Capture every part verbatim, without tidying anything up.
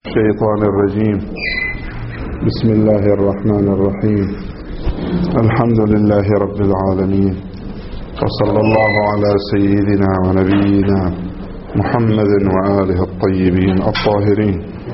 الشيطان الرجيم. بسم الله الرحمن الرحيم. الحمد لله رب العالمين، وصلى الله على سيدنا ونبينا محمد وآله الطيبين الطاهرين.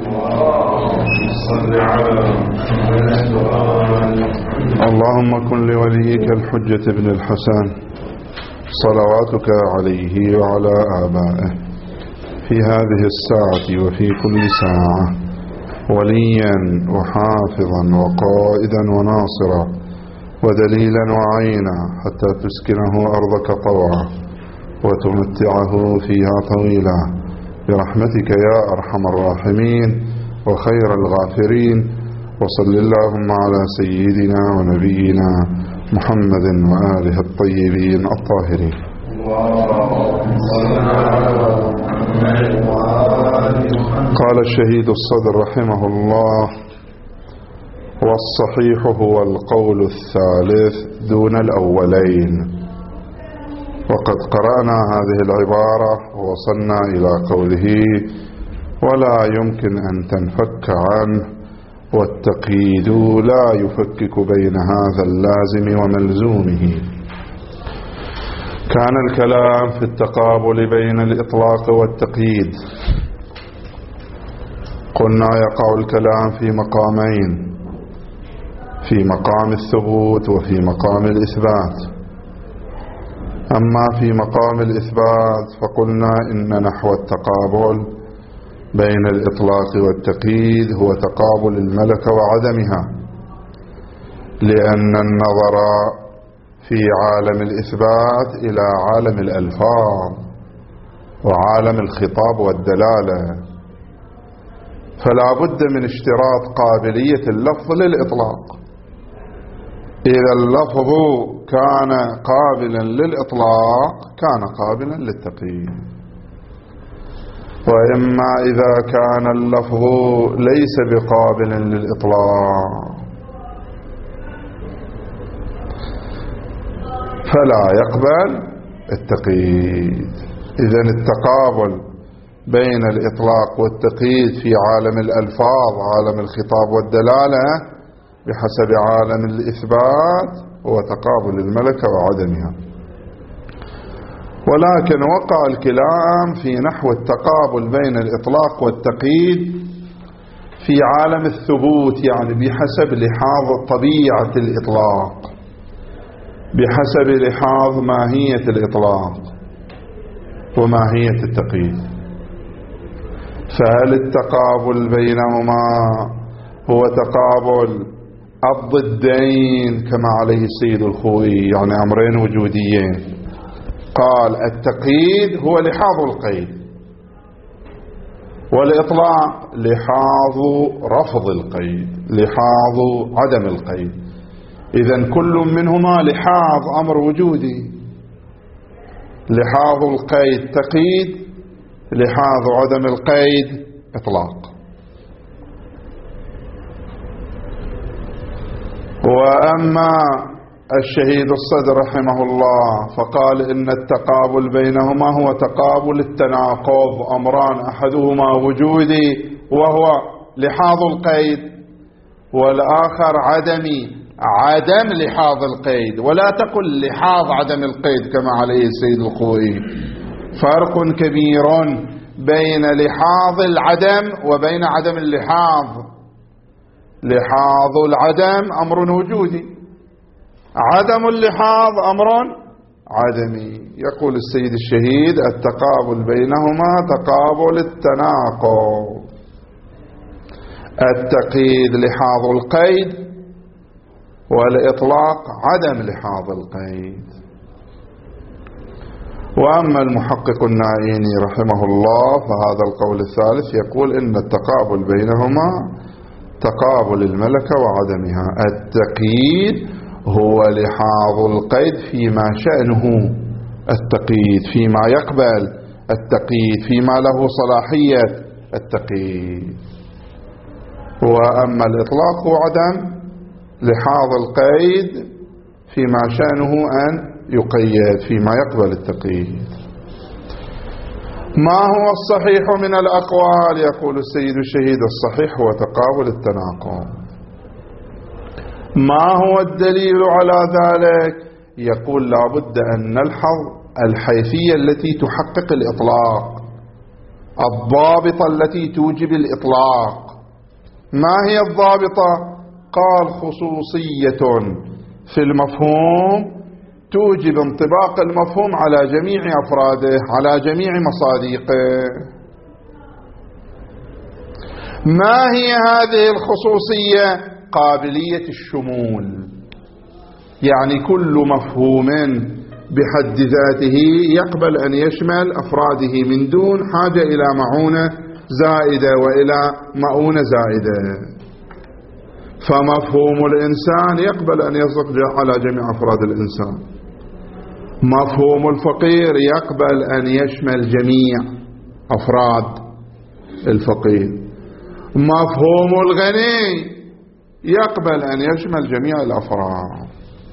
اللهم كن لوليك الحجة بن الحسن صلواتك عليه وعلى آبائه في هذه الساعة وفي كل ساعة وليا وحافظا وقائدا وناصرا ودليلا وعينا، حتى تسكنه أرضك طوعا وتمتعه فيها طويلا برحمتك يا أرحم الراحمين وخير الغافرين. وصل اللهم على سيدنا ونبينا محمد وآله الطيبين الطاهرين. قال الشهيد الصدر رحمه الله: والصحيح هو القول الثالث دون الأولين. وقد قرأنا هذه العبارة ووصلنا إلى قوله: ولا يمكن أن تنفك عنه، والتقييد لا يفكك بين هذا اللازم وملزومه. كان الكلام في التقابل بين الإطلاق والتقييد. قلنا يقع الكلام في مقامين: في مقام الثبوت وفي مقام الإثبات. أما في مقام الإثبات فقلنا إن نحو التقابل بين الإطلاق والتقييد هو تقابل الملكة وعدمها، لأن النظر في عالم الإثبات إلى عالم الألفاظ وعالم الخطاب والدلالة، فلا بد من اشتراط قابلية اللفظ للإطلاق. إذا اللفظ كان قابلا للإطلاق كان قابلا للتقييد، وإما إذا كان اللفظ ليس بقابل للإطلاق فلا يقبل التقييد. إذن التقابل بين الإطلاق والتقييد في عالم الألفاظ عالم الخطاب والدلالة بحسب عالم الإثبات هو تقابل الملكة وعدمها. ولكن وقع الكلام في نحو التقابل بين الإطلاق والتقييد في عالم الثبوت، يعني بحسب لحاظ طبيعة الإطلاق، بحسب لحاظ ماهية الإطلاق وماهية التقييد. فهل التقابل بينهما هو تقابل الضدين كما عليه السيد الخوئي، يعني أمرين وجوديين؟ قال التقييد هو لحاظ القيد، والإطلاق لحاظ رفض القيد، لحاظ عدم القيد. إذن كل منهما لحاظ أمر وجودي: لحاظ القيد تقييد، لحاظ عدم القيد إطلاق. وأما الشهيد الصدر رحمه الله فقال إن التقابل بينهما هو تقابل التناقض، أمران أحدهما وجودي وهو لحاظ القيد، والآخر عدمي عدم لحاظ القيد. ولا تقل لحاظ عدم القيد كما عليه السيد الخوئي. فرق كبير بين لحاظ العدم وبين عدم اللحاظ. لحاظ العدم أمر وجودي، عدم اللحاظ أمر عدمي. يقول السيد الشهيد: التقابل بينهما تقابل التناقض. التقييد لحاظ القيد، والإطلاق عدم لحاظ القيد. وأما المحقق النائيني رحمه الله فهذا القول الثالث يقول إن التقابل بينهما تقابل الملكة وعدمها. التقييد هو لحاظ القيد فيما شأنه التقييد، فيما يقبل التقييد، فيما له صلاحية التقييد. وأما الإطلاق هو عدم لحاظ القيد فيما شأنه أن يقيد، فيما يقبل التقييد. ما هو الصحيح من الأقوال؟ يقول السيد الشهيد: الصحيح هو تقابل التناقض. ما هو الدليل على ذلك؟ يقول: لا بد أن نلحظ الحيثية التي تحقق الإطلاق، الضابطة التي توجب الإطلاق. ما هي الضابطة؟ قال: خصوصية في المفهوم توجب انطباق المفهوم على جميع أفراده، على جميع مصادقه. ما هي هذه الخصوصية؟ قابلية الشمول، يعني كل مفهوم بحد ذاته يقبل أن يشمل أفراده من دون حاجة إلى معونة زائدة وإلى مؤونة زائدة. فمفهوم الإنسان يقبل أن يصدق على جميع أفراد الإنسان. مفهوم الفقير يقبل أن يشمل جميع أفراد الفقير. مفهوم الغني يقبل أن يشمل جميع الأفراد.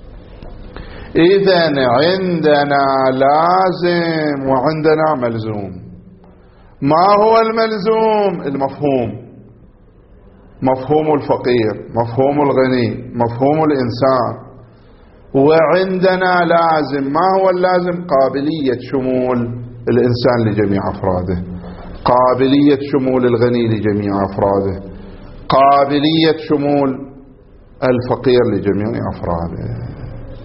إذن عندنا لازم وعندنا ملزوم. ما هو الملزوم؟ المفهوم، مفهوم الفقير، مفهوم الغني، مفهوم الإنسان. وعندنا لازم. ما هو اللازم؟ قابلية شمول الإنسان لجميع أفراده، قابلية شمول الغني لجميع أفراده، قابلية شمول الفقير لجميع أفراده.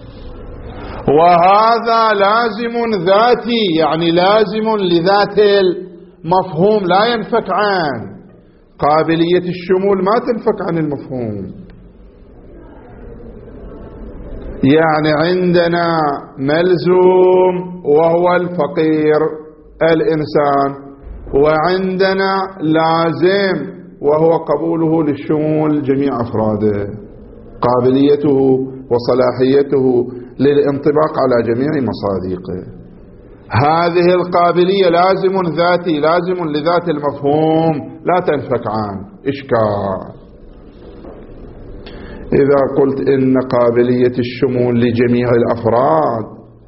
وهذا لازم ذاتي، يعني لازم لذات المفهوم لا ينفك عنه. قابلية الشمول ما تنفك عن المفهوم. يعني عندنا ملزوم وهو الفقير الإنسان، وعندنا لازم وهو قبوله للشمول جميع أفراده، قابليته وصلاحيته للانطباق على جميع مصادقه. هذه القابلية لازم ذاتي، لازم لذات المفهوم لا تنفك عنه. إشكال إذا قلت إن قابلية الشمول لجميع الأفراد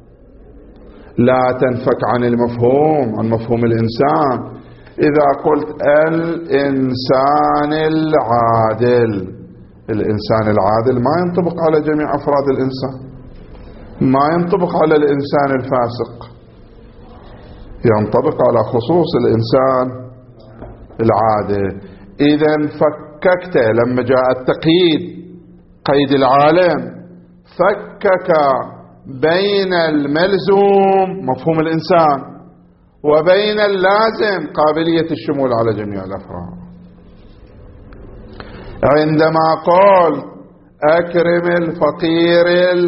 لا تنفك عن المفهوم، عن مفهوم الإنسان. إذا قلت الإنسان العادل، الإنسان العادل ما ينطبق على جميع أفراد الإنسان، ما ينطبق على الإنسان الفاسق، ينطبق على خصوص الإنسان العادل. إذن فككت لما جاء التقييد قيد العالم، فكك بين الملزوم مفهوم الإنسان وبين اللازم قابلية الشمول على جميع الأفراد. عندما قال أكرم الفقير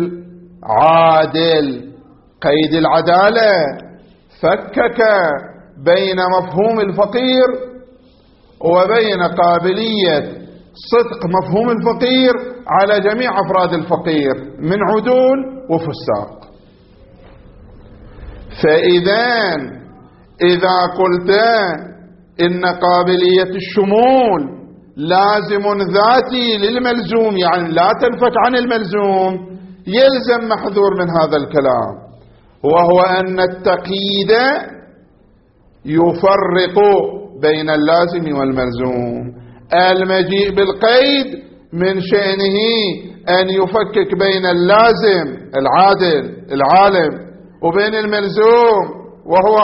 العادل قيد العدالة، فكك بين مفهوم الفقير وبين قابلية صدق مفهوم الفقير على جميع أفراد الفقير من عدول وفساق. فإذا إذا قلت إن قابلية الشمول لازم ذاتي للملزوم، يعني لا تنفك عن الملزوم، يلزم محذور من هذا الكلام، وهو أن التقييد يفرق بين اللازم والملزوم. المجيء بالقيد من شأنه أن يفكك بين اللازم العادل العالم وبين الملزوم وهو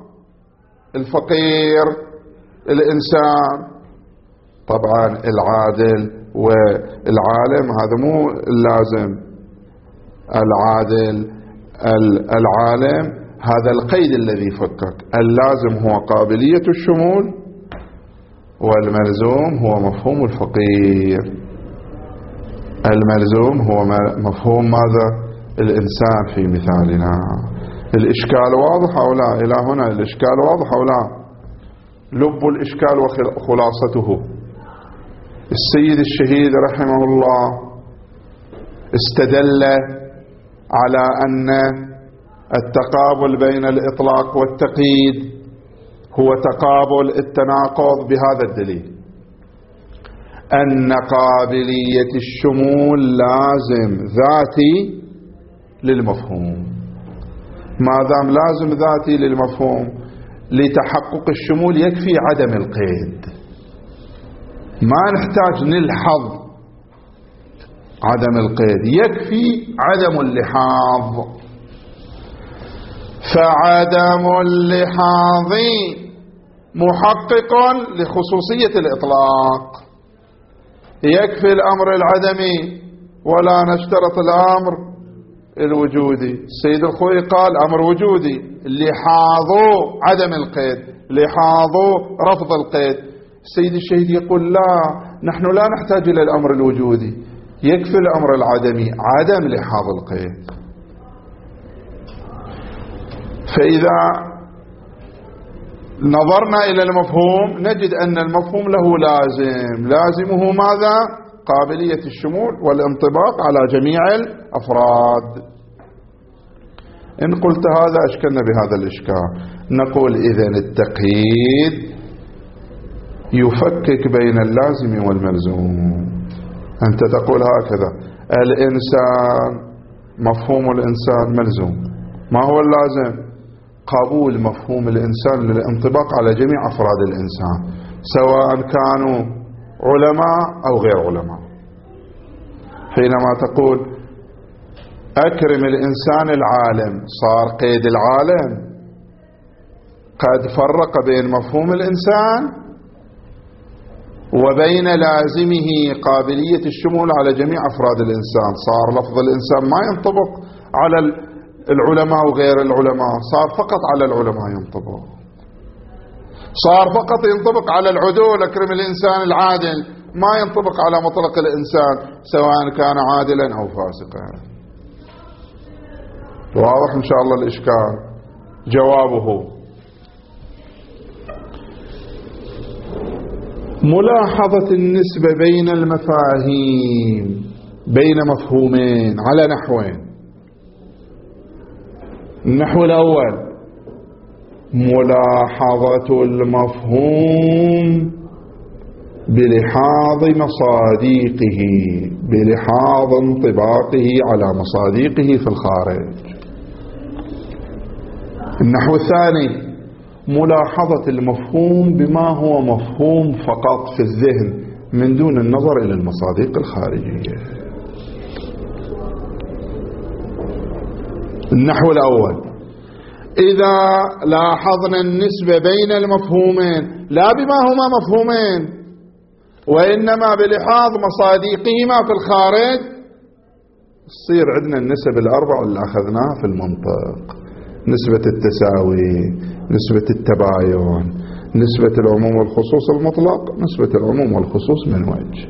الفقير الإنسان. طبعا العادل والعالم هذا مو اللازم، العادل العالم هذا القيد الذي فكك. اللازم هو قابلية الشمول، والملزوم هو مفهوم الفقير. الملزوم هو مفهوم ماذا؟ الإنسان في مثالنا. الإشكال واضح أو لا؟ إلى هنا الإشكال واضح أو لا؟ لب الإشكال وخلاصته. السيد الشهيد رحمه الله استدل على أن التقابل بين الإطلاق والتقييد هو تقابل التناقض بهذا الدليل: أن قابلية الشمول لازم ذاتي للمفهوم. ما دام لازم ذاتي للمفهوم، لتحقق الشمول يكفي عدم القيد، ما نحتاج نلحظ عدم القيد، يكفي عدم اللحاظ. فعدم اللحاظ محقق لخصوصية الإطلاق. يكفي الأمر العدمي ولا نشترط الأمر الوجودي. السيد الخوئي قال أمر وجودي، لحاظه عدم القيد، لحاظه رفض القيد. السيد الشهيد يقول لا، نحن لا نحتاج إلى الأمر الوجودي، يكفي الأمر العدمي عدم لحاظ القيد. فإذا نظرنا إلى المفهوم نجد أن المفهوم له لازم، لازمه ماذا؟ قابلية الشمول والانطباق على جميع الأفراد. إن قلت هذا أشكلنا بهذا الإشكال. نقول إذن التقييد يفكك بين اللازم والملزوم. أنت تقول هكذا: الإنسان، مفهوم الإنسان ملزوم. ما هو اللازم؟ قبول مفهوم الإنسان للانطباق على جميع أفراد الإنسان، سواء كانوا علماء أو غير علماء. حينما تقول أكرم الإنسان العالم، صار قيد العالم قد فرق بين مفهوم الإنسان وبين لازمه قابلية الشمول على جميع أفراد الإنسان. صار لفظ الإنسان ما ينطبق على العلماء وغير العلماء، صار فقط على العلماء ينطبق. صار فقط ينطبق على العدول، أكرم الإنسان العادل، ما ينطبق على مطلق الإنسان سواء كان عادلا أو فاسقا. واضح إن شاء الله الإشكال؟ جوابه: ملاحظة النسبة بين المفاهيم، بين مفهومين على نحوين. النحو الأول: ملاحظة المفهوم بلحاظ مصاديقه، بلحاظ انطباقه على مصاديقه في الخارج. النحو الثاني: ملاحظة المفهوم بما هو مفهوم فقط في الذهن من دون النظر إلى المصاديق الخارجية. النحو الأول: إذا لاحظنا النسبة بين المفهومين لا بما هما مفهومين وإنما بلحاظ مصاديقهما في الخارج، تصير عندنا النسب الأربع اللي أخذناها في المنطق: نسبة التساوي، نسبة التباين، نسبة العموم والخصوص المطلق، نسبة العموم والخصوص من وجه.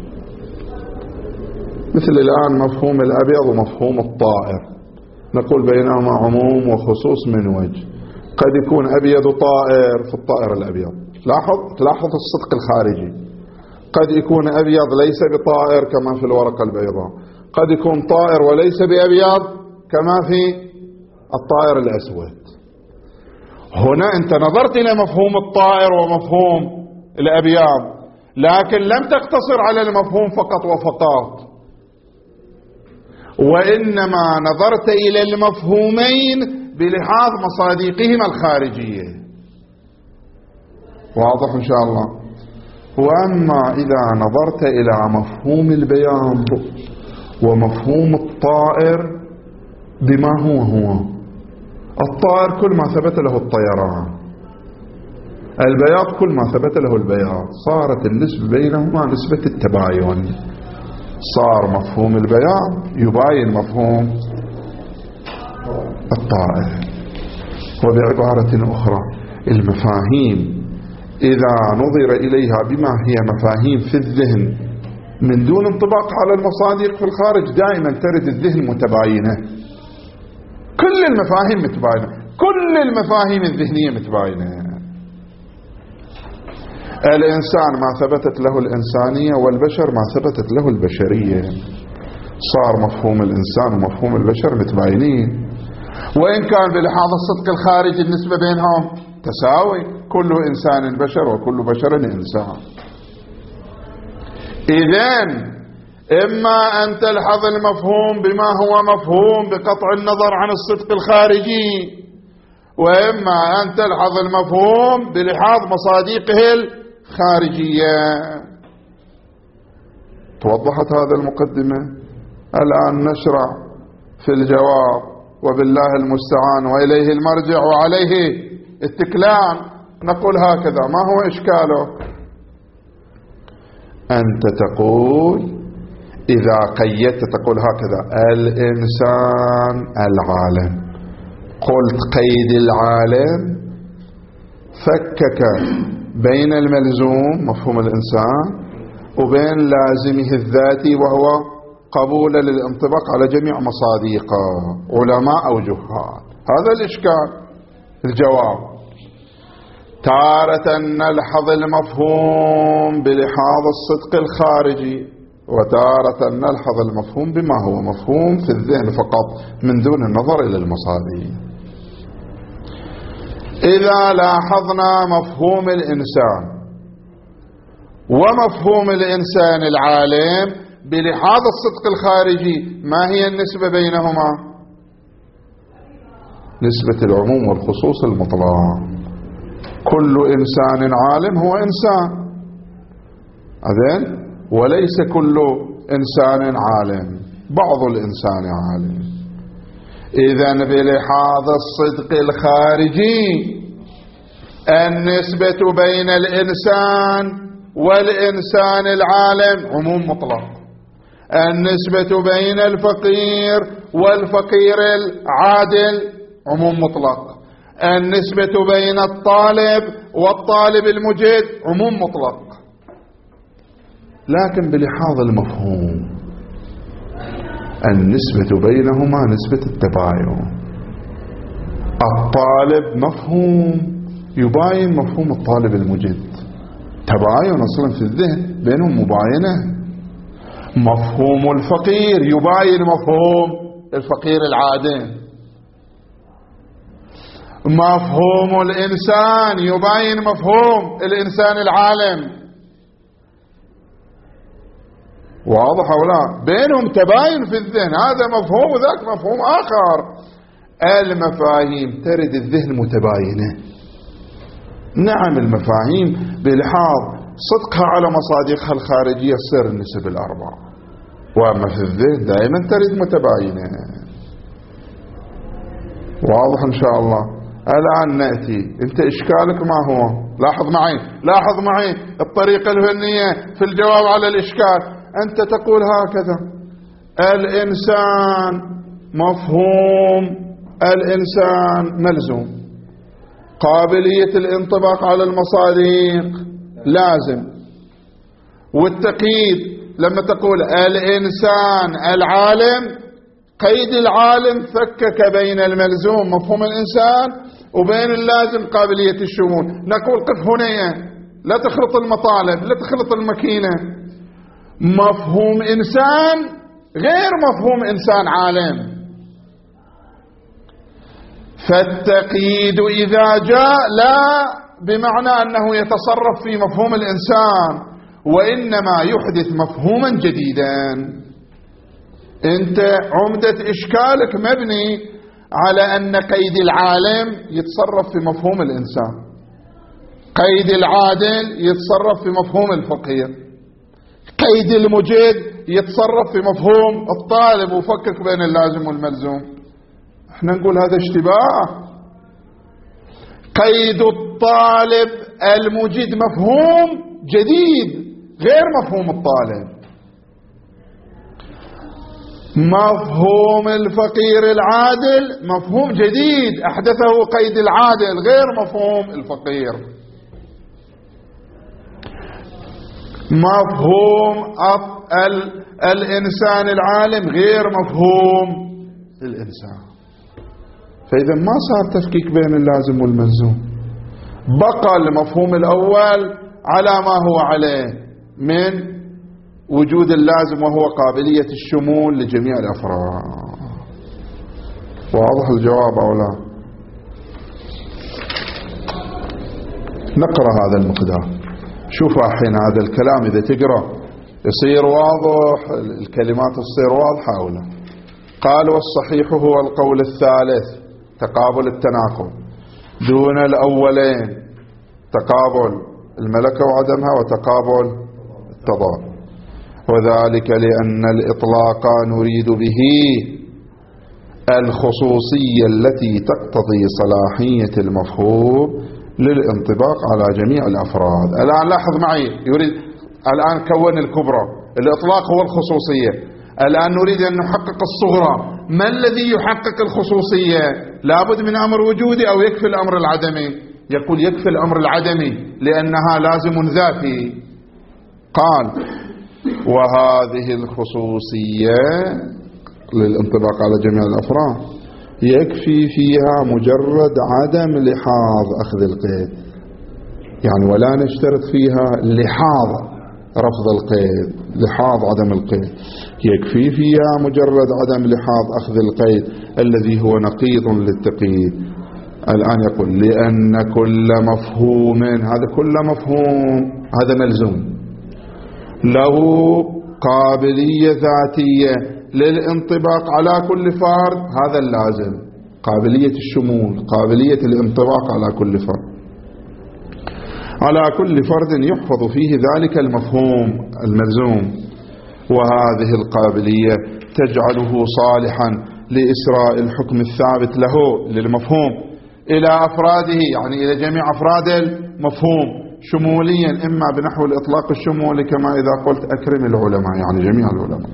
مثل الآن مفهوم الأبيض ومفهوم الطائر، نقول بينهما عموم وخصوص من وجه. قد يكون أبيض طائر في الطائر الأبيض، لاحظ تلاحظ الصدق الخارجي. قد يكون أبيض ليس بطائر كما في الورقة البيضاء، قد يكون طائر وليس بأبيض كما في الطائر الأسود. هنا أنت نظرت إلى مفهوم الطائر ومفهوم الأبيض، لكن لم تقتصر على المفهوم فقط وفقط، وإنما نظرت إلى المفهومين بلحاظ مصاديقهما الخارجية. واضح إن شاء الله؟ وأما إذا نظرت إلى مفهوم البياض ومفهوم الطائر بما هو هو، الطائر كل ما ثبت له الطيران، البياض كل ما ثبت له البياض، صارت النسبة بينهما نسبة التباين. صار مفهوم البياض يباين مفهوم الطائر. وبعبارة أخرى، المفاهيم إذا نظر إليها بما هي مفاهيم في الذهن من دون انطباق على المصادق في الخارج، دائما ترد الذهن متباينة. كل المفاهيم متباينة، كل المفاهيم الذهنية متباينة. الإنسان ما ثبتت له الإنسانية، والبشر ما ثبتت له البشرية. صار مفهوم الإنسان ومفهوم البشر متباينين، وإن كان بلحاظ الصدق الخارجي النسبة بينهم تساوي، كل إنسان بشر وكل بشر إنسان. إذن إما أن تلحظ المفهوم بما هو مفهوم بقطع النظر عن الصدق الخارجي، وإما أن تلحظ المفهوم بلحاظ مصادقه الخارجية. توضحت هذه المقدمة. الآن نشرع في الجواب، وبالله المستعان وإليه المرجع وعليه التكلان. نقول هكذا: ما هو إشكاله؟ أنت تقول إذا قيدت، تقول هكذا: الإنسان العالم. قلت قيد العالم فكك بين الملزوم مفهوم الإنسان وبين لازمه الذاتي وهو قبول للانطباق على جميع مصادقه علماء أو جهال. هذا الإشكال. الجواب: تارة نلحظ المفهوم بلحاظ الصدق الخارجي، وتارة نلحظ المفهوم بما هو مفهوم في الذهن فقط من دون النظر إلى المصادق. إذا لاحظنا مفهوم الإنسان ومفهوم الإنسان العالم بلحاظ الصدق الخارجي، ما هي النسبة بينهما؟ نسبة العموم والخصوص المطلق. كل إنسان عالم هو إنسان، أذن وليس كل إنسان عالم، بعض الإنسان عالم. إذن بلحاظ الصدق الخارجي النسبة بين الإنسان والإنسان العالم عموم مطلق. النسبة بين الفقير والفقير العادل عموم مطلق. النسبة بين الطالب والطالب المجد عموم مطلق. لكن بلحاظ المفهوم النسبة بينهما نسبة التباين. الطالب مفهوم يباين مفهوم الطالب المجد، تباين أصلا في الذهن بينهم مباينة. مفهوم الفقير يباين مفهوم الفقير العادل. مفهوم الإنسان يباين مفهوم الإنسان العالم. واضح أو لا؟ بينهم تباين في الذهن، هذا مفهوم وذاك مفهوم آخر. المفاهيم ترد الذهن متباينة. نعم المفاهيم بلحاظ صدقها على مصادقها الخارجية تصير النسب الأربعة، وأما في الذهن دائما ترد متباينة. واضح إن شاء الله؟ الآن نأتي، أنت إشكالك ما هو؟ لاحظ معي لاحظ معي الطريقة الفنية في الجواب على الإشكال. أنت تقول هكذا: الإنسان مفهوم الإنسان ملزوم، قابلية الانطباق على المصادق لازم، والتقييد لما تقول الإنسان العالم قيد العالم فكك بين الملزوم مفهوم الإنسان وبين اللازم قابلية الشمول. نقول قف هنا، لا تخلط المطالب، لا تخلط الماكينة. مفهوم إنسان غير مفهوم إنسان عالم. فالتقييد إذا جاء لا بمعنى أنه يتصرف في مفهوم الإنسان، وإنما يحدث مفهوما جديدا. أنت عمدة إشكالك مبني على أن قيد العالم يتصرف في مفهوم الإنسان، قيد العادل يتصرف في مفهوم الفقير، قيد المجد يتصرف في مفهوم الطالب، وفكك بين اللازم والملزوم. احنا نقول هذا اشتباه. قيد الطالب المجد مفهوم جديد غير مفهوم الطالب. مفهوم الفقير العادل مفهوم جديد أحدثه قيد العادل غير مفهوم الفقير. مفهوم ال الإنسان العالم غير مفهوم الإنسان. فإذا ما صار تفكيك بين اللازم والملزوم، بقى المفهوم الأول على ما هو عليه من وجود اللازم وهو قابلية الشمول لجميع الأفراد. واضح الجواب أو لا؟ نقرأ هذا المقدار. شوف الحين هذا الكلام إذا تقرأ يصير واضح، الكلمات تصير واضحة أو لا؟ قال: والصحيح هو القول الثالث، تقابل التناقض، دون الأولين، تقابل الملكة وعدمها وتقابل التضاد. وذلك لأن الإطلاق نريد به الخصوصية التي تقتضي صلاحية المفهوم للانطباق على جميع الأفراد. الآن لاحظ معي، يريد الآن كون الكبرى، الإطلاق هو الخصوصية، الآن نريد أن نحقق الصغرى. ما الذي يحقق الخصوصية؟ لابد من أمر وجودي أو يكفي الأمر العدمي؟ يقول يكفي الأمر العدمي لأنها لازم ذاتي. قال وهذه الخصوصية للانطباق على جميع الأفراد يكفي فيها مجرد عدم لحاظ أخذ القيد، يعني ولا نشترط فيها لحاظ رفض القيد، لحاظ عدم القيد، يكفي فيها مجرد عدم لحاظ أخذ القيد الذي هو نقيض للتقييد. الآن يقول لأن كل مفهوم، هذا كل مفهوم هذا ملزوم، له قابلية ذاتية للانطباق على كل فرد، هذا اللازم، قابلية الشمول، قابلية الانطباق على كل فرد، على كل فرد يحفظ فيه ذلك المفهوم الملزوم. وهذه القابلية تجعله صالحا لإسراء الحكم الثابت له للمفهوم إلى أفراده، يعني إلى جميع أفراد المفهوم شموليا، إما بنحو الإطلاق الشمولي كما إذا قلت أكرم العلماء يعني جميع العلماء،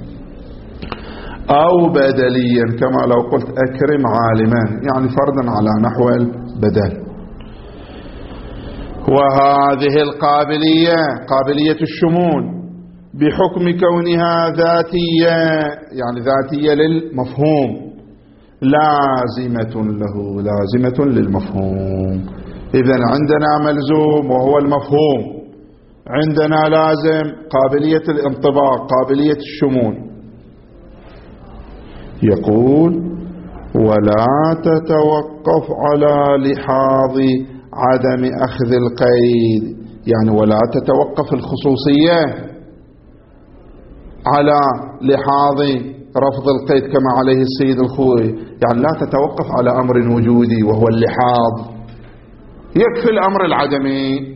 أو بدليا كما لو قلت أكرم عالما يعني فردا على نحو البدل. وهذه القابلية قابلية الشمول بحكم كونها ذاتية، يعني ذاتية للمفهوم، لازمة له، لازمة للمفهوم. إذن عندنا ملزوم وهو المفهوم، عندنا لازم قابلية الانطباق، قابلية الشمول. يقول ولا تتوقف على لحاظ عدم أخذ القيد، يعني ولا تتوقف الخصوصية على لحاظ رفض القيد كما عليه السيد الخوئي، يعني لا تتوقف على أمر وجودي وهو اللحاظ، يكفي الأمر العدمي.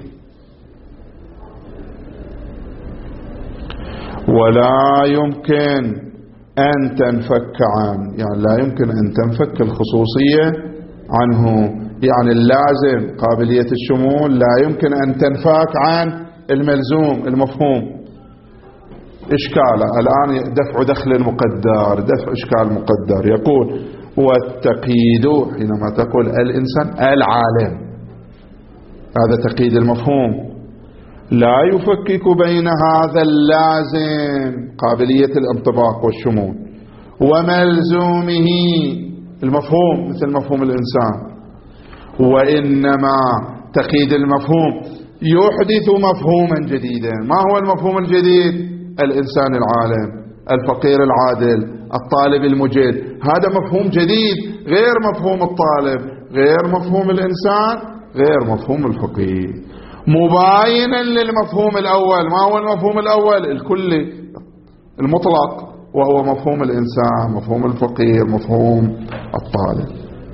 ولا يمكن أن تنفك عنه، يعني لا يمكن أن تنفك الخصوصية عنه، يعني اللازم قابلية الشمول لا يمكن أن تنفك عن الملزوم المفهوم. إشكال الآن دفع دخل مقدر، دفع إشكال مقدر. يقول والتقييد حينما تقول الإنسان العالم، هذا تقييد المفهوم، لا يفكك بين هذا اللازم قابلية الانطباق والشمول وملزومه المفهوم مثل مفهوم الإنسان، وإنما تقييد المفهوم يحدث مفهوما جديدا. ما هو المفهوم الجديد؟ الإنسان العالم، الفقير العادل، الطالب المجد، هذا مفهوم جديد غير مفهوم الطالب، غير مفهوم الإنسان، غير مفهوم الفقير، مباينا للمفهوم الأول. ما هو المفهوم الأول؟ الكلي المطلق، وهو مفهوم الإنسان، مفهوم الفقير، مفهوم الطالب.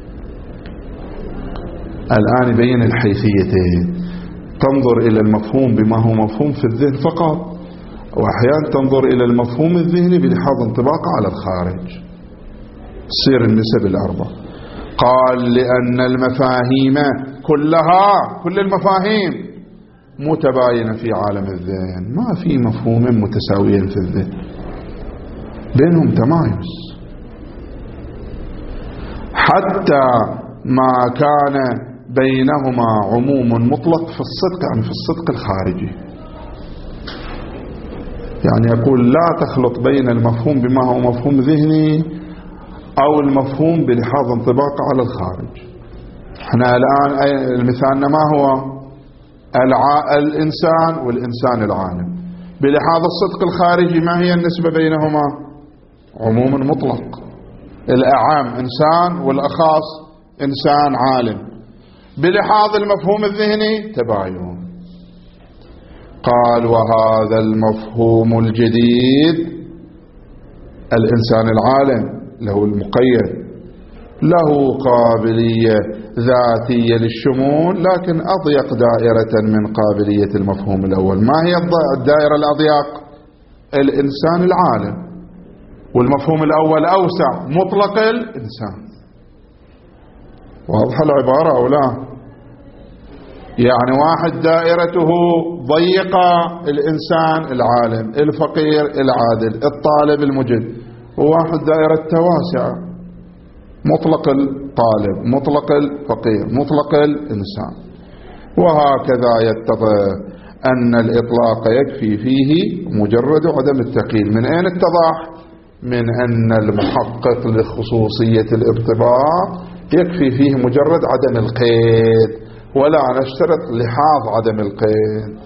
الآن يبين الحيثيتين، تنظر إلى المفهوم بما هو مفهوم في الذهن فقط، وأحيانا تنظر إلى المفهوم الذهني بلحاظ انطباقه على الخارج. تصير النسب الأربعة. قال لأن المفاهيم كلها، كل المفاهيم متباينة في عالم الذهن، ما في مفهوم متساويا في الذهن، بينهم تمايز، حتى ما كان بينهما عموم مطلق في الصدق، يعني في الصدق الخارجي. يعني يقول لا تخلط بين المفهوم بما هو مفهوم ذهني أو المفهوم بلحاظ انطباقه على الخارج. احنا الآن المثال ما هو؟ الع... الإنسان والإنسان العالم، بلحاظ الصدق الخارجي ما هي النسبة بينهما؟ عموم مطلق، الأعام إنسان والأخاص إنسان عالم. بلحاظ المفهوم الذهني تباين. قال وهذا المفهوم الجديد الإنسان العالم له المقيد له قابلية ذاتية للشمول لكن أضيق دائرة من قابلية المفهوم الأول. ما هي الدائرة الأضيق؟ الإنسان العالم. والمفهوم الأول أوسع، مطلق الإنسان. واضحة العبارة أو لا؟ يعني واحد دائرته ضيقة الإنسان العالم، الفقير العادل، الطالب المجد، وواحد دائرته واسعة، مطلق الطالب، مطلق الفقير، مطلق الإنسان. وهكذا يتضح أن الإطلاق يكفي فيه مجرد عدم التقييد. من أين اتضح؟ من أن المحقق لخصوصية الارتباط يكفي فيه مجرد عدم القيد، ولا نشترط لحاظ عدم القيد.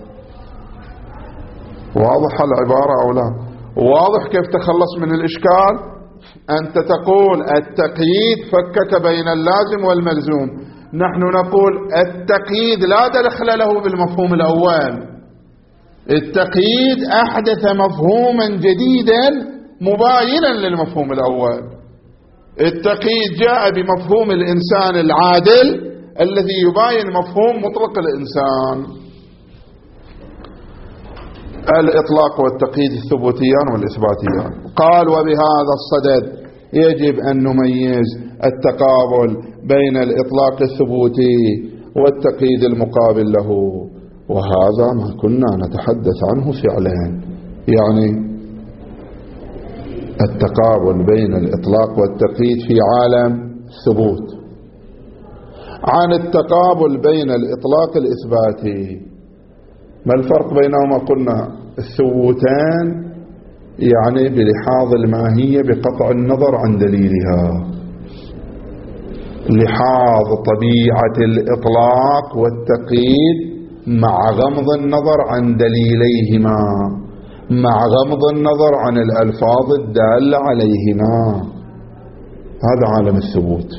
واضح العبارة أو لا؟ واضح كيف تخلص من الإشكال؟ أنت تقول التقييد فكك بين اللازم والملزوم، نحن نقول التقييد لا دخل له بالمفهوم الأول. التقييد أحدث مفهوما جديدا مباينا للمفهوم الأول. التقييد جاء بمفهوم الإنسان العادل الذي يباين مفهوم مطلق الإنسان. الإطلاق والتقييد الثبوتيان والإثباتيان. قال وبهذا الصدد يجب أن نميز التقابل بين الإطلاق الثبوتي والتقييد المقابل له، وهذا ما كنا نتحدث عنه فعلا. يعني التقابل بين الإطلاق والتقييد في عالم الثبوت عن التقابل بين الإطلاق الإثباتي. ما الفرق بينهما؟ قلنا الثبوتان يعني بلحاظ الماهية بقطع النظر عن دليلها، لحاظ طبيعة الإطلاق والتقييد مع غمض النظر عن دليليهما، مع غمض النظر عن الألفاظ الدالة عليهما. هذا عالم الثبوت.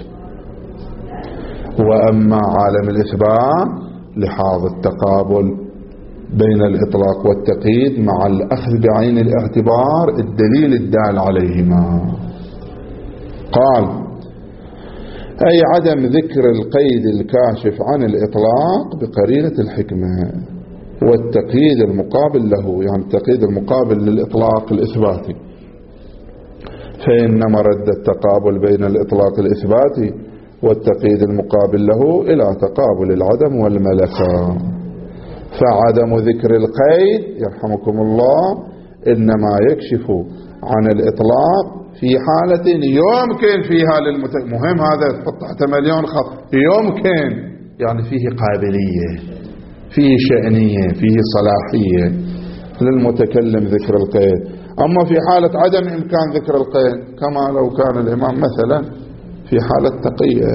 وأما عالم الإثبات لحاظ التقابل بين الإطلاق والتقييد مع الأخذ بعين الاعتبار الدليل الدال عليهما. قال أي عدم ذكر القيد الكاشف عن الإطلاق بقرينة الحكمة، والتقييد المقابل له، يعني التقييد المقابل للإطلاق الإثباتي، فإن مرد التقابل بين الإطلاق الإثباتي والتقييد المقابل له إلى تقابل العدم والملكة. فعدم ذكر القيد يرحمكم الله إنما يكشف عن الإطلاق في حالة يمكن فيها للمت... مهم هذا تحت مليون خط، يمكن يعني فيه قابلية، فيه شأنية، فيه صلاحية للمتكلم ذكر القيد. أما في حالة عدم إمكان ذكر القيد كما لو كان الإمام مثلا في حالة تقية،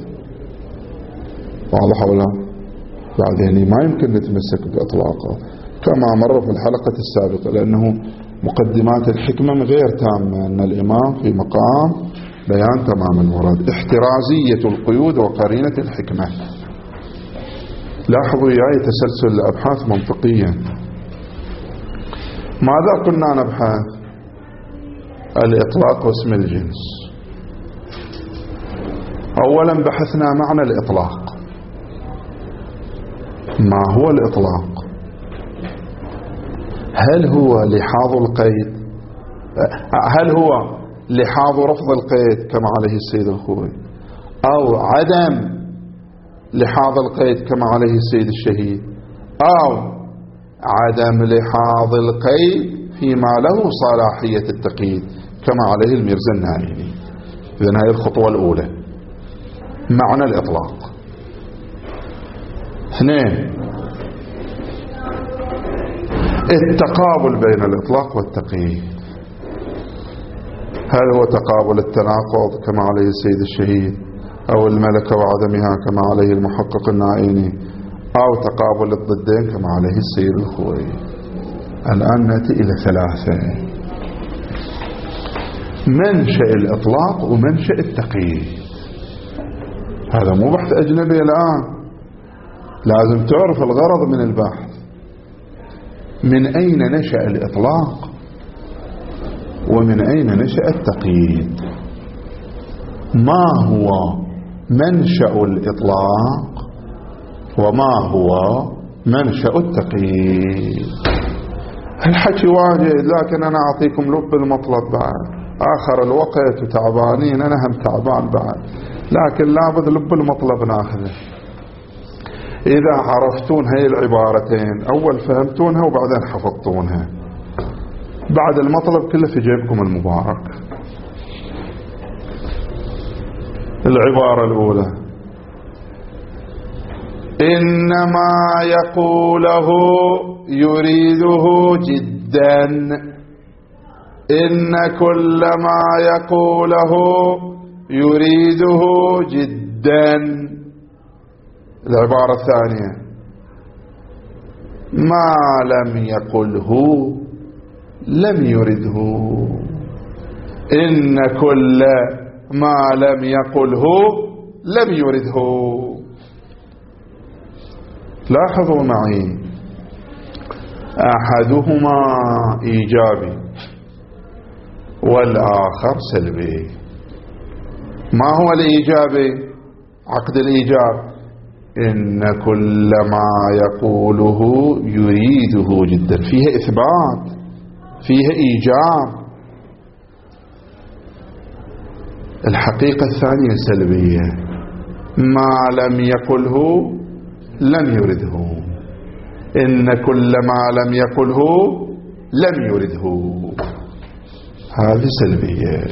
واضح ولا؟ بعدين ما يمكن نتمسك بإطلاقه كما مر في الحلقة السابقة، لأنه مقدمات الحكمة غير تامة، أن الإمام في مقام بيان تمام المراد، احترازية القيود وقرينة الحكمة. لاحظوا ياي تسلسل الأبحاث منطقيا. ماذا كنا نبحث؟ الإطلاق واسم الجنس. أولا بحثنا معنى الإطلاق، ما هو الإطلاق؟ هل هو لحاظ القيد؟ هل هو لحاظ رفض القيد كما عليه السيد الخوئي، أو عدم لحاظ القيد كما عليه السيد الشهيد، أو عدم لحاظ القيد فيما له صلاحية التقييد كما عليه الميرزا النائلي؟ إذن هذه الخطوة الأولى، معنى الإطلاق. اثنين، التقابل بين الإطلاق والتقييد. هل هو تقابل التناقض كما عليه السيد الشهيد، أو الملكة وعدمها كما عليه المحقق النائيني، أو تقابل الضدين كما عليه السيد الخوئي؟ الآن نأتي إلى ثلاثة: منشأ الإطلاق ومنشأ التقييد. هذا مو بحث أجنبي الآن، لازم تعرف الغرض من البحث. من أين نشأ الإطلاق ومن أين نشأ التقييد؟ ما هو منشأ الإطلاق وما هو منشأ التقييد. الحكي واجد، لكن أنا أعطيكم لب المطلب بعد آخر الوقت وتعبانين، أنا هم تعبان بعد، لكن لابد لب المطلب ناخذه. إذا عرفتون هاي العبارتين، أول فهمتونها وبعدين حفظتونها، بعد المطلب كله في جيبكم المبارك. العبارة الأولى: إنما يقوله يريده جدا، إن كل ما يقوله يريده جدا. العبارة الثانية: ما لم يقله لم يرده، إن كل ما لم يقله لم يرده. لاحظوا معي، أحدهما إيجابي والآخر سلبي. ما هو الإيجابي؟ عقد الإيجاب: إن كل ما يقوله يريده جدا، فيها إثبات، فيها إيجاب. الحقيقة الثانية سلبية: ما لم يقله لم يرده، إن كل ما لم يقله لم يرده. هذه سلبية.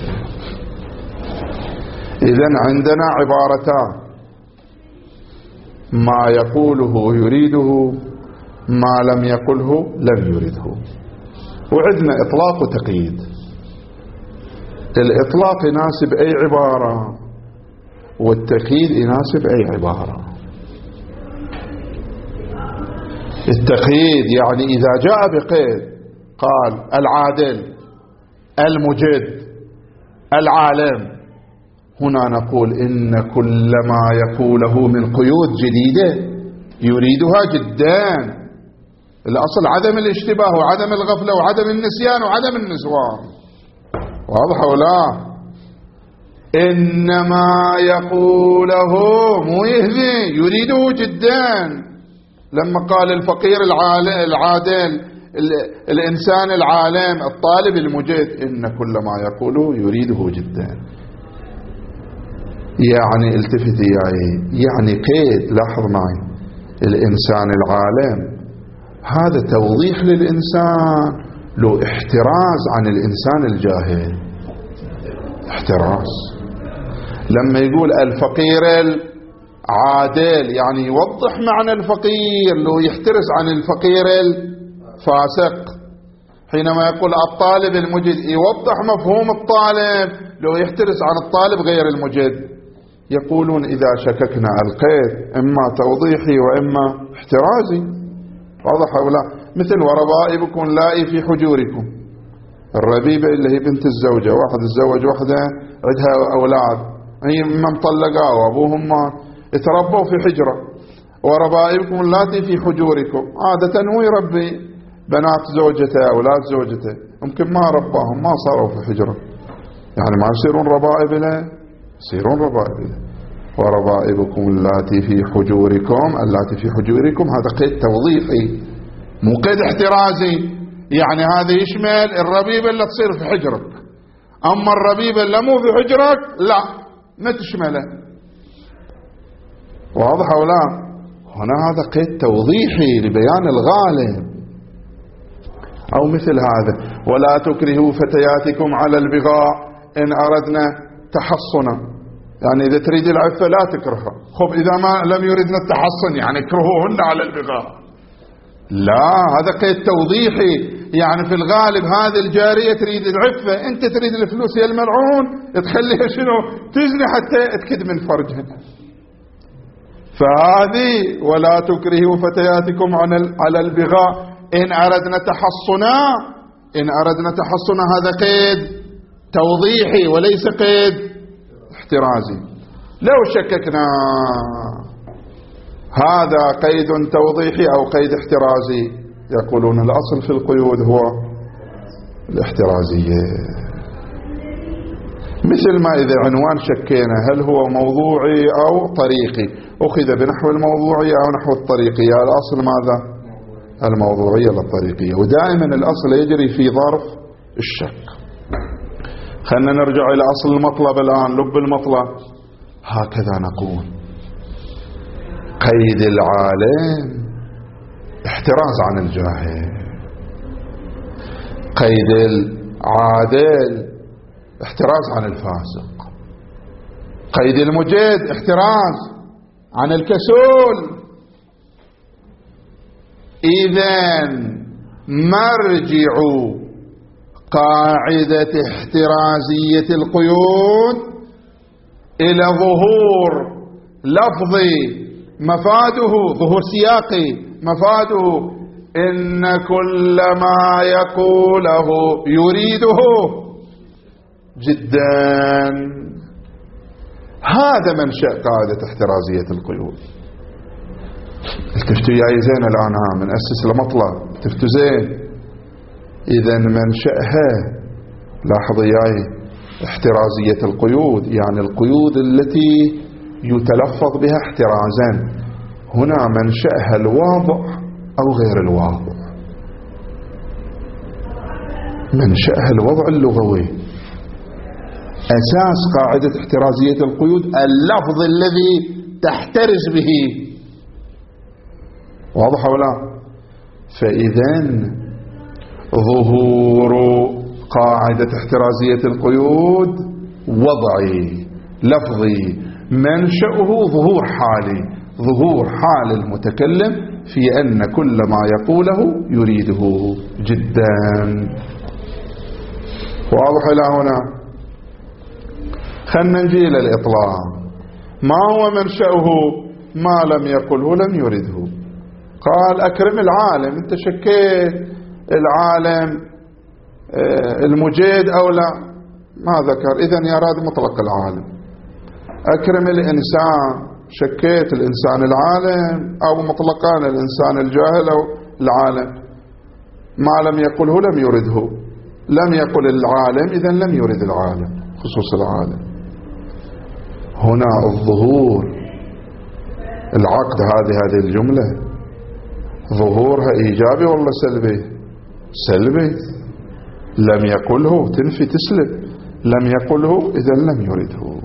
إذن عندنا عبارتان: ما يقوله يريده، ما لم يقله لم يرده. وعندنا إطلاق وتقييد. الإطلاق يناسب أي عبارة، والتقييد يناسب أي عبارة. التقييد يعني إذا جاء بقيد قال العادل، المجد، العالم، هنا نقول إن كل ما يقوله من قيود جديدة يريدها جدا. الأصل عدم الاشتباه وعدم الغفلة وعدم النسيان وعدم النسوان. واضح ولا؟ إنما يقوله مو يهذي، يريده جدا. لما قال الفقير العادل، الإنسان العالم، الطالب المجد، إن كل ما يقوله يريده جدا. يعني التفتي يعني يعني قيد. لاحظ معي، الإنسان العالم هذا توضيح للإنسان، له احتراز عن الإنسان الجاهل، احتراز. لما يقول الفقير العادل يعني يوضح معنى الفقير، له يحترز عن الفقير الفاسق. حينما يقول الطالب المجد يوضح مفهوم الطالب، له يحترز عن الطالب غير المجد. يقولون إذا شككنا القيد إما توضيحي وإما احترازي. واضح أو لا؟ مثل وربائبكم اللائي في حجوركم. الربيبة اللي هي بنت الزوجة، واحد الزوج واحدة عندها أولاد، هي مطلقة وأبوهم مات، يتربوا في حجرة. وربائبكم اللاتي في حجوركم، عادة هو يربي بنات زوجته أولاد زوجته، ممكن ما رباهم، ما صاروا في حجرة، يعني ما يصيرون ربائب له، يصيرون ربائب له. وربائبكم اللاتي في حجوركم، اللاتي في حجوركم هذا قيد توظيفي مو قيد احترازي. يعني هذا يشمل الربيبة اللي تصير في حجرك، أما الربيبة اللي مو في حجرك لا، ما تشمله. واضح أو لا؟ هنا هذا قيد توضيحي لبيان الغالب. أو مثل هذا: ولا تكرهوا فتياتكم على البغاء إن أردنا تحصنا. يعني إذا تريد العفة لا تكرهها. خب إذا ما لم يردنا التحصن يعني اكرهوهن على البغاء. لا، هذا قيد توضيحي. يعني في الغالب هذه الجارية تريد العفة، أنت تريد الفلوس يا الملعون، تخليها شنو؟ تزني حتى تكد من فرجها. فهذه ولا تكرهوا فتياتكم على البغاء إن أردنا تحصنا. إن أردنا تحصنا هذا قيد توضيحي وليس قيد احترازي. لو شككنا هذا قيد توضيحي أو قيد احترازي، يقولون الأصل في القيود هو الاحترازية. مثل ما إذا عنوان شكينا هل هو موضوعي أو طريقي، أخذ بنحو الموضوعية أو نحو الطريقية. الأصل ماذا؟ الموضوعية للطريقية، ودائما الأصل يجري في ظرف الشك. خلنا نرجع إلى أصل المطلب الآن، لب المطلب. هكذا نقول: قيد العالم احتراز عن الجاهل، قيد العادل احتراز عن الفاسق، قيد المجد احتراز عن الكسول. إذن مرجع قاعدة احترازية القيود إلى ظهور لفظي مفاده، ظهور سياقي مفاده إن كل ما يقوله يريده جدا. هذا منشأ قاعدة احترازية القيود. التفتوا ياي زين الآن، من أسس لمطلب التفتوا زين. إذن منشأها لاحظوا ياي احترازية القيود، يعني القيود التي يتلفظ بها احترازا. هنا منشأها الواضع أو غير الواضع. منشأها الوضع اللغوي. أساس قاعدة احترازية القيود اللفظ الذي تحترز به. واضح ولا؟ فإذن ظهور قاعدة احترازية القيود وضعي لفظي، منشأه ظهور حالي، ظهور حال المتكلم في أن كل ما يقوله يريده جدا. واضح إلى هنا؟ خلنا نجي إلى الإطلاق. ما هو منشأه؟ ما لم يقله لم يرده. قال أكرم العالم، أنت شكيت العالم المجيد أو لا، ما ذكر، إذن يراد مطلق العالم. أكرم الإنسان، شكيت الإنسان العالم أو مطلقان الإنسان الجاهل أو العالم. ما لم يقله لم يرده، لم يقل العالم إذن لم يرد العالم، خصوص العالم. هنا الظهور العقد، هذه هذه الجملة ظهورها إيجابي ولا سلبي؟ سلبي. لم يقله تنفي تسلب، لم يقله إذن لم يرده.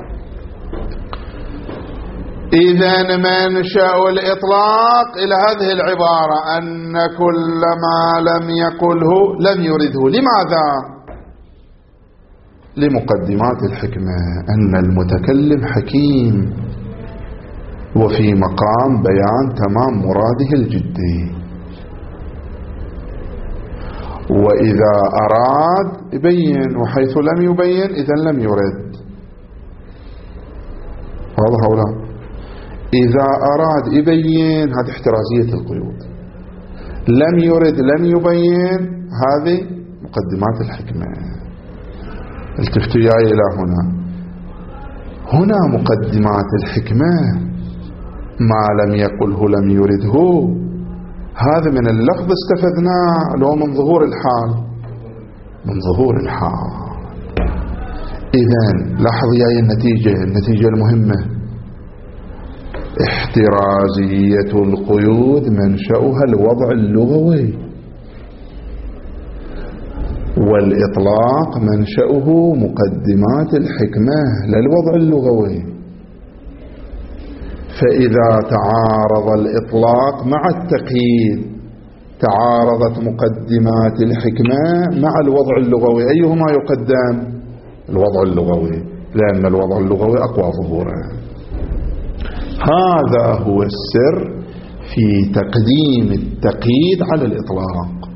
إذن منشأ الإطلاق إلى هذه العبارة أن كل ما لم يقله لم يرده. لماذا؟ لمقدمات الحكمة، أن المتكلم حكيم وفي مقام بيان تمام مراده الجدي، وإذا أراد يبين، وحيث لم يبين إذن لم يرد. واضح ولا؟ إذا أراد يبين، هذه احترازية القيود. لم يرد لم يبين، هذه مقدمات الحكمة. التفتوا ياي إلى هنا. هنا مقدمات الحكمة ما لم يقله لم يرده، هذا من اللفظ استفدناه، لو من ظهور الحال، من ظهور الحال. إذن لاحظ ياي النتيجة، النتيجة المهمة: احترازية القيود منشأها الوضع اللغوي، والإطلاق منشأه مقدمات الحكمة للوضع اللغوي. فإذا تعارض الإطلاق مع التقييد، تعارضت مقدمات الحكمة مع الوضع اللغوي، أيهما يقدم؟ الوضع اللغوي، لأن الوضع اللغوي أقوى ظهورا. هذا هو السر في تقديم التقييد على الإطلاق،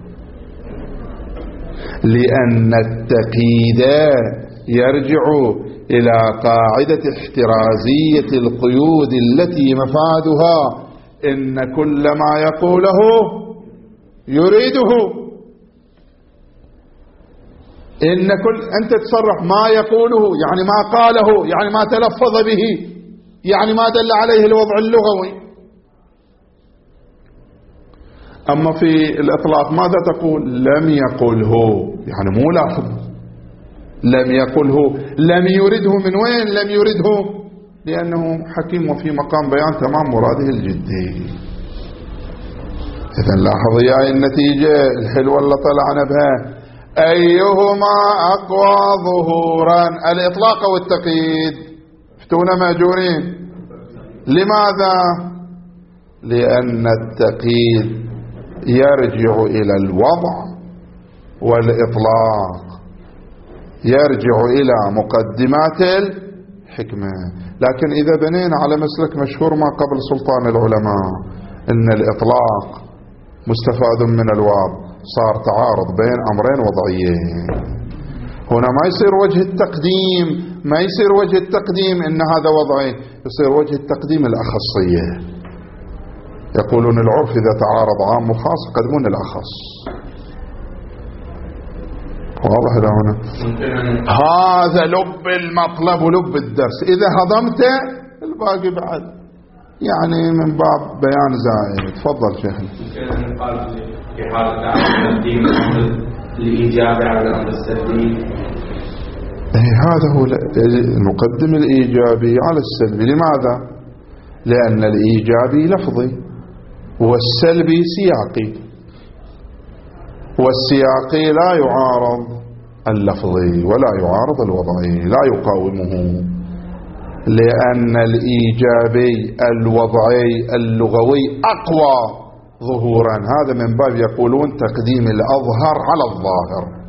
لأن التقييد يرجع إلى قاعدة احترازية القيود التي مفادها إن كل ما يقوله يريده. إن كل أنت تصرح ما يقوله يعني ما قاله، يعني ما تلفظ به، يعني ما دل عليه الوضع اللغوي. أما في الإطلاق ماذا تقول؟ لم يقله، يعني مو لافظ، لم يقله، لم يرده. من وين لم يرده؟ لأنه حكيم وفي مقام بيان تمام مراده الجدي. إذن لاحظ يا النتيجة الحلوة اللي طلعنا بها، أيهما أقوى ظهورا، الإطلاق أو التقييد؟ افتونا مأجورين. لماذا؟ لأن التقييد يرجع إلى الوضع، والإطلاق يرجع إلى مقدمات الحكمة. لكن إذا بنينا على مسلك مشهور ما قبل سلطان العلماء إن الإطلاق مستفاد من الوضع، صار تعارض بين أمرين وضعيين. هنا ما يصير وجه التقديم، ما يصير وجه التقديم إن هذا وضعي، يصير وجه التقديم الأخصية. يقولون العرف إذا تعارض عام وخاص قدمون الأخص. واضح له هنا؟ هذا لب المطلب ولب الدرس. إذا هضمته الباقي بعد يعني من باب بيان زائد. تفضل شيخنا. ممكن أن نقال في حالة تقديم الإيجابي على الأمر السلبي. هذا هو نقدم الإيجابي على السلبي. لماذا؟ لأن الإيجابي لفظي والسلبي سياقي، والسياقي لا يعارض اللفظي ولا يعارض الوضعي، لا يقاومه، لأن الإيجابي الوضعي اللغوي أقوى ظهورا. هذا من باب يقولون تقديم الأظهر على الظاهر.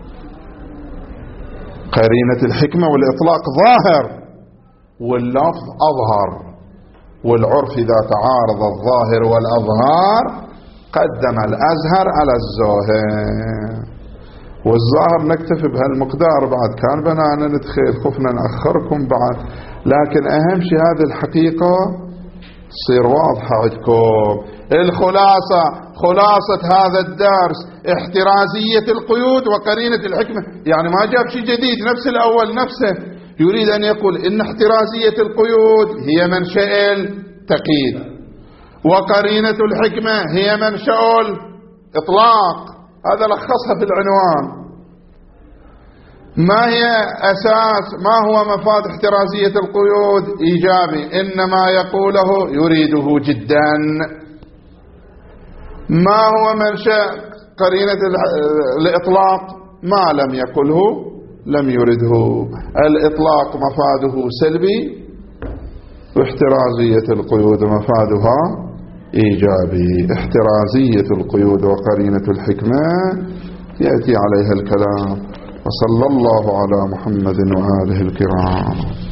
قرينة الحكمة والإطلاق ظاهر واللفظ أظهر، والعرف إذا تعارض الظاهر والأظهار قدم الأزهر على الظاهر، والظاهر نكتفي بهالمقدار. بعد كان بنانا ندخل خفنا نأخركم بعد، لكن أهم شيء هذه الحقيقة تصير واضحة عندكم. الخلاصة، خلاصة هذا الدرس احترازية القيود وقرينة الحكمة. يعني ما جاب شيء جديد، نفس الأول نفسه. يريد أن يقول إن احترازية القيود هي منشأ التقييد، وقرينة الحكمة هي منشأ الإطلاق. هذا لخصها في العنوان. ما هي أساس، ما هو مفاد احترازية القيود؟ إيجابي، إنما يقوله يريده جدا. ما هو منشأ قرينة الإطلاق؟ ما لم يقله لم يرده. الإطلاق مفاده سلبي، واحترازية القيود مفادها إيجابي. احترازية القيود وقرينة الحكمة يأتي عليها الكلام. وصلى الله على محمد وآله الكرام.